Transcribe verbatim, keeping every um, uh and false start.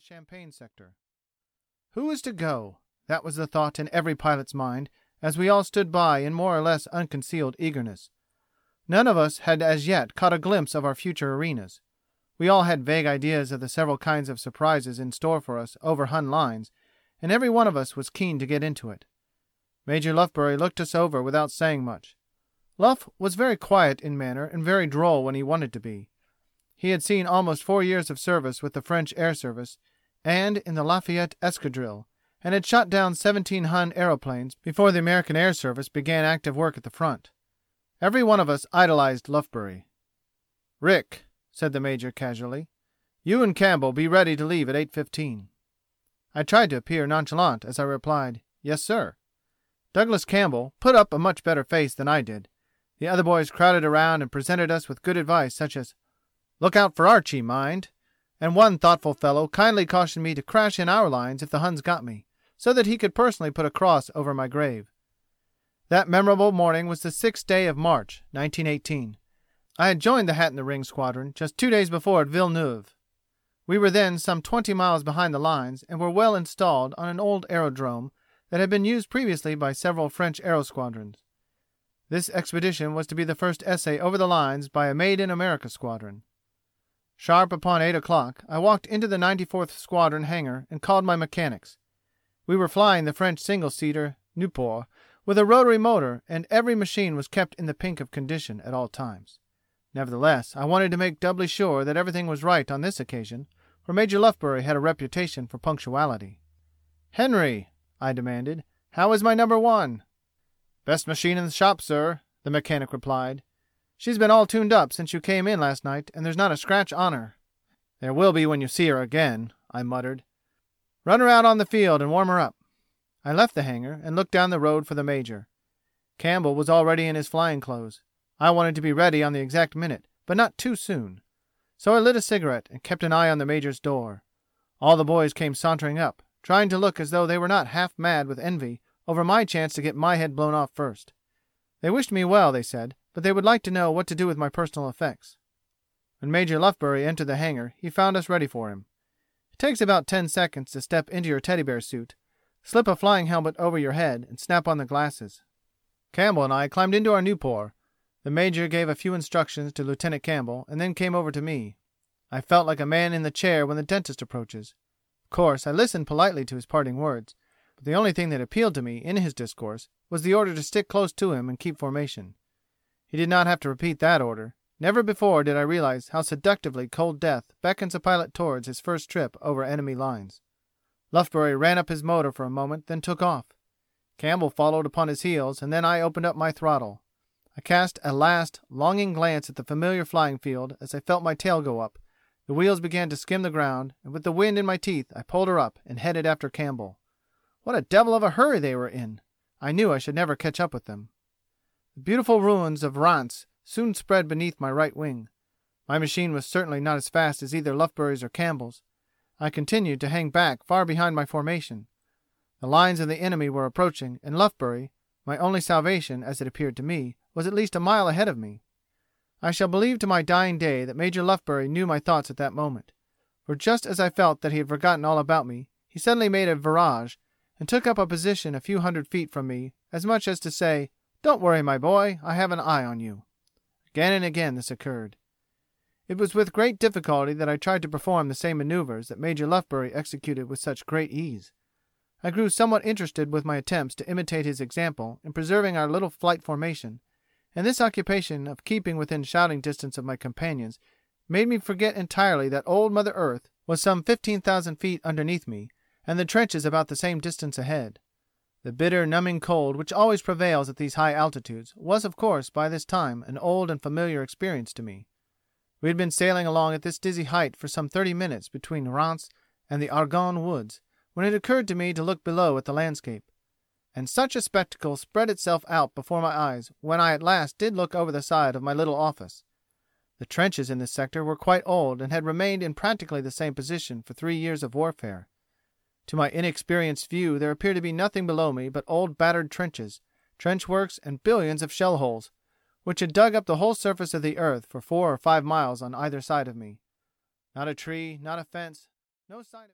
Champagne sector. Who is to go? That was the thought in every pilot's mind as we all stood by in more or less unconcealed eagerness. None of us had as yet caught a glimpse of our future arenas. We all had vague ideas of the several kinds of surprises in store for us over Hun lines, and every one of us was keen to get into it. Major Lufbery looked us over without saying much. Luff was very quiet in manner and very droll when he wanted to be. He had seen almost four years of service with the French air service and in the Lafayette Escadrille, and had shot down seventeen Hun aeroplanes before the American Air Service began active work at the front. Every one of us idolized Lufbery. "Rick," said the Major casually, "you and Campbell be ready to leave at eight fifteen." I tried to appear nonchalant as I replied, "Yes, sir." Douglas Campbell put up a much better face than I did. The other boys crowded around and presented us with good advice, such as, "Look out for Archie, mind," and one thoughtful fellow kindly cautioned me to crash in our lines if the Huns got me, so that he could personally put a cross over my grave. That memorable morning was the sixth day of March, nineteen eighteen. I had joined the Hat in the Ring squadron just two days before at Villeneuve. We were then some twenty miles behind the lines and were well installed on an old aerodrome that had been used previously by several French aero squadrons. This expedition was to be the first essay over the lines by a Made in America squadron. Sharp upon eight o'clock I walked into the ninety-fourth Squadron hangar and called my mechanics. We were flying the French single-seater Nieuport with a rotary motor, and every machine was kept in the pink of condition at all times. Nevertheless, I wanted to make doubly sure that everything was right on this occasion, for Major Lufbery had a reputation for punctuality. "Henry," I demanded, "how is my number one?" "Best machine in the shop, sir," the mechanic replied. "She's been all tuned up since you came in last night, and there's not a scratch on her." "There will be when you see her again," I muttered. "Run her out on the field and warm her up." I left the hangar and looked down the road for the Major. Campbell was already in his flying clothes. I wanted to be ready on the exact minute, but not too soon. So I lit a cigarette and kept an eye on the Major's door. All the boys came sauntering up, trying to look as though they were not half mad with envy over my chance to get my head blown off first. They wished me well, they said, but they would like to know what to do with my personal effects. When Major Lufbery entered the hangar, he found us ready for him. It takes about ten seconds to step into your teddy bear suit, slip a flying helmet over your head, and snap on the glasses. Campbell and I climbed into our Nieuport. The Major gave a few instructions to Lieutenant Campbell and then came over to me. I felt like a man in the chair when the dentist approaches. Of course, I listened politely to his parting words, but the only thing that appealed to me in his discourse was the order to stick close to him and keep formation. He did not have to repeat that order. Never before did I realize how seductively cold death beckons a pilot towards his first trip over enemy lines. Lufbery ran up his motor for a moment, then took off. Campbell followed upon his heels, and then I opened up my throttle. I cast a last, longing glance at the familiar flying field as I felt my tail go up. The wheels began to skim the ground, and with the wind in my teeth I pulled her up and headed after Campbell. What a devil of a hurry they were in! I knew I should never catch up with them. The beautiful ruins of Reims soon spread beneath my right wing. My machine was certainly not as fast as either Lufbery's or Campbell's. I continued to hang back far behind my formation. The lines of the enemy were approaching, and Lufbery, my only salvation as it appeared to me, was at least a mile ahead of me. I shall believe to my dying day that Major Lufbery knew my thoughts at that moment, for just as I felt that he had forgotten all about me, he suddenly made a virage and took up a position a few hundred feet from me, as much as to say, "Don't worry, my boy, I have an eye on you." Again and again this occurred. It was with great difficulty that I tried to perform the same maneuvers that Major Lufbery executed with such great ease. I grew somewhat interested with my attempts to imitate his example in preserving our little flight formation, and this occupation of keeping within shouting distance of my companions made me forget entirely that old Mother Earth was some fifteen thousand feet underneath me, and the trenches about the same distance ahead. The bitter, numbing cold which always prevails at these high altitudes was, of course, by this time an old and familiar experience to me. We had been sailing along at this dizzy height for some thirty minutes between Reims and the Argonne woods, when it occurred to me to look below at the landscape. And such a spectacle spread itself out before my eyes when I at last did look over the side of my little office. The trenches in this sector were quite old and had remained in practically the same position for three years of warfare. To my inexperienced view there appeared to be nothing below me but old battered trenches, trench works, and billions of shell holes, which had dug up the whole surface of the earth for four or five miles on either side of me. Not a tree, not a fence, no sign of